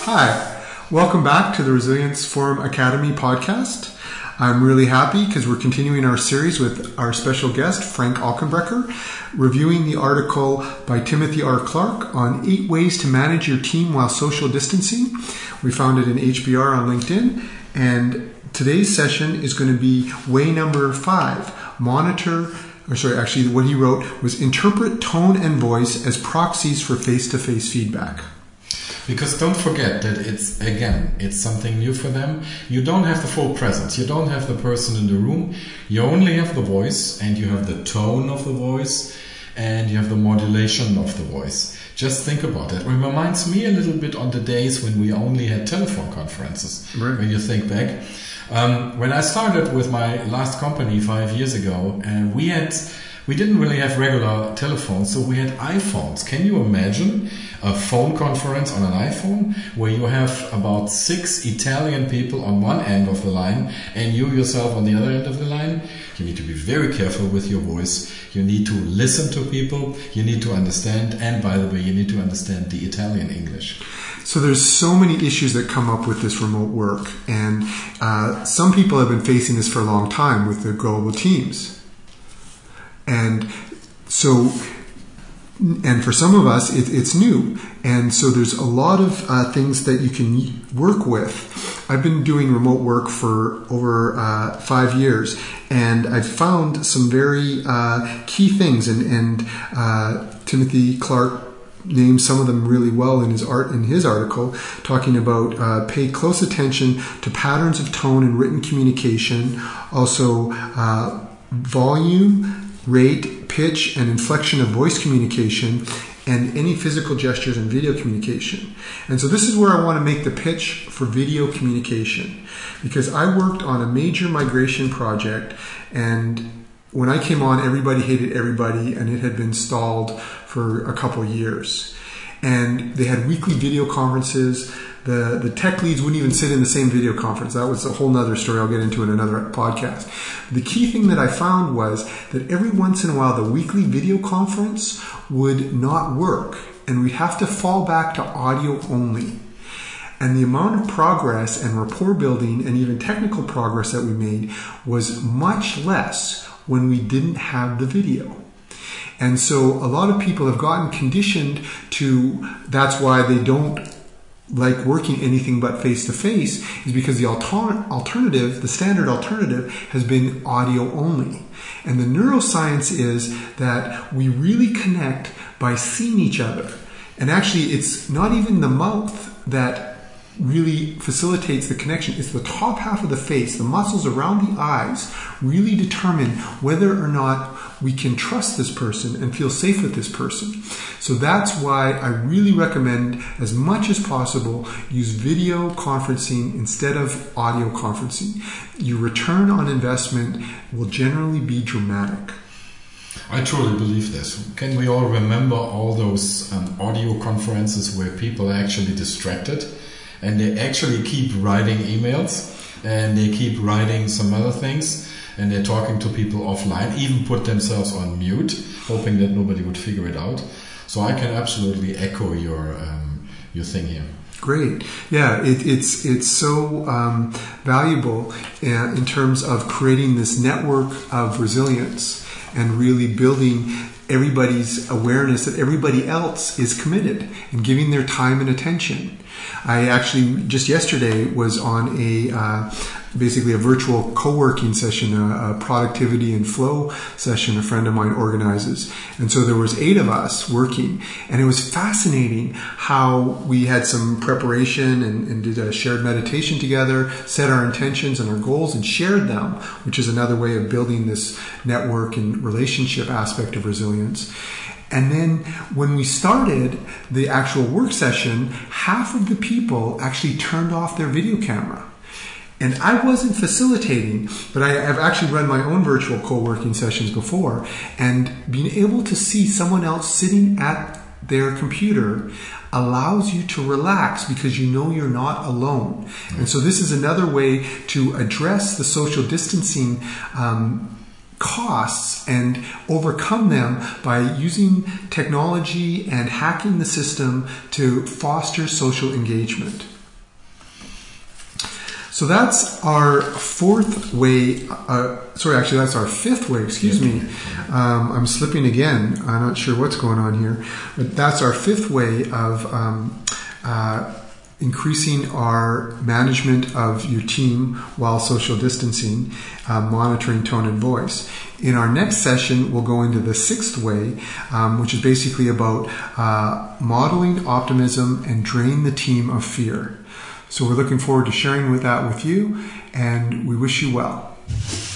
Hi, welcome back to the Resilience Forum Academy podcast. I'm really happy because we're continuing our series with our special guest, Frank Alkenbrecher, reviewing the article by Timothy R. Clark on 8 ways to manage your team while social distancing. We found it in HBR on LinkedIn, and today's session is going to be way number 5, what he wrote was interpret tone and voice as proxies for face-to-face feedback. Because don't forget that it's something new for them. You don't have the full presence. You don't have the person in the room. You only have the voice, and you have the tone of the voice, and you have the modulation of the voice. Just think about that. It reminds me a little bit on the days when we only had telephone conferences. Right. When you think back. When I started with my last company 5 years ago, we didn't really have regular telephones, so we had iPhones. Can you imagine a phone conference on an iPhone where you have about 6 Italian people on one end of the line and you yourself on the other end of the line? You need to be very careful with your voice. You need to listen to people. You need to understand. And by the way, you need to understand the Italian English. So there's so many issues that come up with this remote work. And some people have been facing this for a long time with the global teams. And for some of us, it's new. And so there's a lot of things that you can work with. I've been doing remote work for over 5 years, and I've found some very key things. And Timothy Clark named some of them really well in his article, talking about pay close attention to patterns of tone in written communication, also volume, rate, pitch, and inflection of voice communication, and any physical gestures and video communication. And so this is where I want to make the pitch for video communication, because I worked on a major migration project, and when I came on, everybody hated everybody, and it had been stalled for a couple of years. And they had weekly video conferences. The tech leads wouldn't even sit in the same video conference. That was a whole nother story I'll get into in another podcast. The key thing that I found was that every once in a while, the weekly video conference would not work, and we'd have to fall back to audio only. And the amount of progress and rapport building and even technical progress that we made was much less when we didn't have the video. And so a lot of people have gotten conditioned to, that's why they don't like working anything but face-to-face, is because the alternative, the standard alternative, has been audio only. And the neuroscience is that we really connect by seeing each other. And actually, it's not even the mouth that really facilitates the connection. It's the top half of the face. The muscles around the eyes really determine whether or not we can trust this person and feel safe with this person. So that's why I really recommend, as much as possible, use video conferencing instead of audio conferencing. Your return on investment will generally be dramatic. I truly believe this. Can we all remember all those audio conferences where people are actually distracted? And they actually keep writing emails, and they keep writing some other things, and they're talking to people offline, even put themselves on mute, hoping that nobody would figure it out. So I can absolutely echo your thing here. Great. Yeah, it's so valuable in terms of creating this network of resilience and really building everybody's awareness that everybody else is committed and giving their time and attention. I actually just yesterday was on basically a virtual co-working session, a productivity and flow session a friend of mine organizes. And so there was 8 of us working, and it was fascinating how we had some preparation and did a shared meditation together, set our intentions and our goals and shared them, which is another way of building this network and relationship aspect of resilience. And then when we started the actual work session, half of the people actually turned off their video camera. And I wasn't facilitating, but I've actually run my own virtual co-working sessions before, and being able to see someone else sitting at their computer allows you to relax because you know you're not alone. And so this is another way to address the social distancing costs and overcome them by using technology and hacking the system to foster social engagement. So that's our fourth way. That's our fifth way. Excuse me. I'm slipping again. I'm not sure what's going on here. But that's our fifth way of increasing our management of your team while social distancing, monitoring tone and voice. In our next session, we'll go into the sixth way, which is basically about modeling optimism and drain the team of fear. So we're looking forward to sharing that with you, and we wish you well.